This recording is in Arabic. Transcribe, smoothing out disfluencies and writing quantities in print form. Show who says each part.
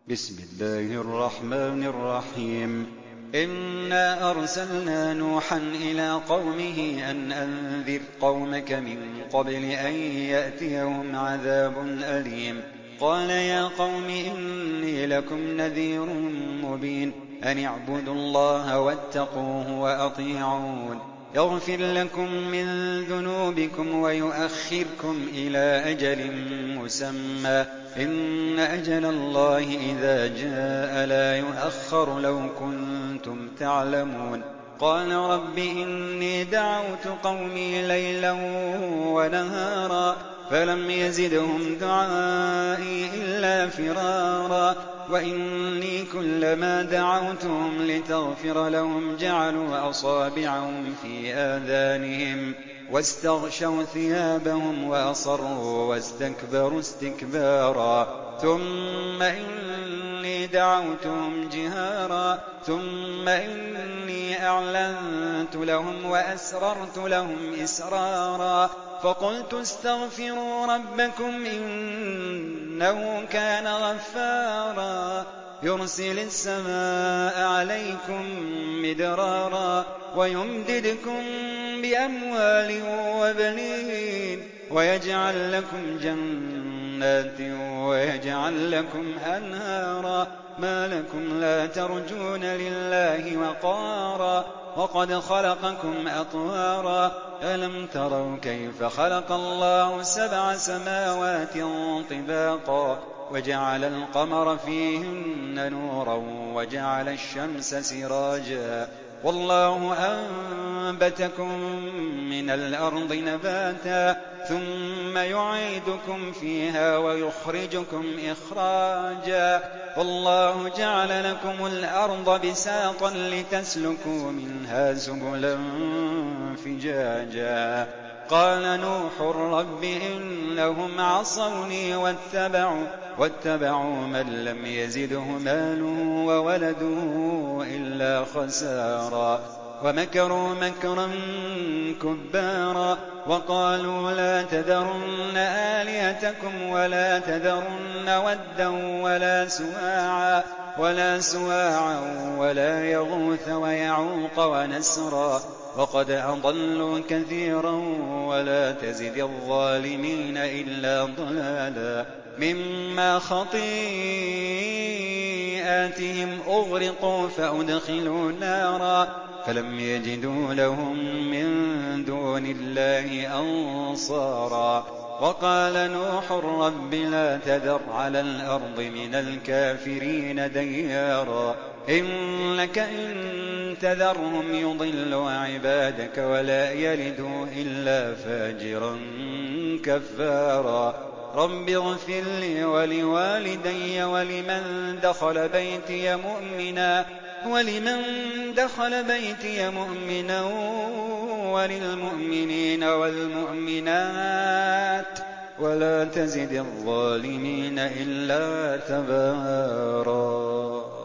Speaker 1: بسم الله الرحمن الرحيم إنا أرسلنا نوحا إلى قومه أن أنذر قومك من قبل أن يأتيهم عذاب أليم قال يا قوم إني لكم نذير مبين أن اعبدوا الله واتقوه وأطيعون يغفر لكم من ذنوبكم ويؤخركم إلى أجل مسمى إن أجل الله إذا جاء لا يؤخر لو كنتم تعلمون قال رب إني دعوت قومي ليلا ونهارا فلم يزدهم دعائي إلا فرارا وإني كلما دعوتهم لتغفر لهم جعلوا أصابعهم في آذانهم واستغشوا ثيابهم وأصروا واستكبروا استكبارا ثم إني دعوتهم جهارا ثم إني أعلنت لهم وأسررت لهم إسرارا فقلت استغفروا ربكم إنه كان غفارا يرسل السماء عليكم مدرارا ويمددكم بأموال وبنين ويجعل لكم جنات ويجعل لكم أنهارا ما لكم لا ترجون لله وقارا وقد خلقكم أطوارا ألم تروا كيف خلق الله 7 سماوات طباقا وجعل القمر فيهن نورا وجعل الشمس سراجا والله أنبتكم من الأرض نباتا ثم يعيدكم فيها ويخرجكم إخراجا والله جعل لكم الأرض بساطا لتسلكوا منها سبلا فجاجا قال نوح رب إنهم عصوني واتبعوا من لم يزده ماله وولده إلا خسارا ومكروا مكرا كبارا وقالوا لا تذرن آلهتكم ولا تذرن ودا ولا سواعا ولا يغوث ويعوق ونسرا وقد أضلوا كثيرا ولا تزد الظالمين إلا ضلالا مما خطيئاتهم أغرقوا فأدخلوا نارا فلم يجدوا لهم من دون الله أنصارا وقال نوح رب لا تذر على الأرض من الكافرين ديارا إنك إن تذرهم يضلوا عبادك ولا يلدوا إلا فاجرا كفارا رب اغفر لي ولوالدي ولمن دخل بيتي مؤمنا وللمؤمنين والمؤمنات ولا تزد الظالمين إلا تبارا.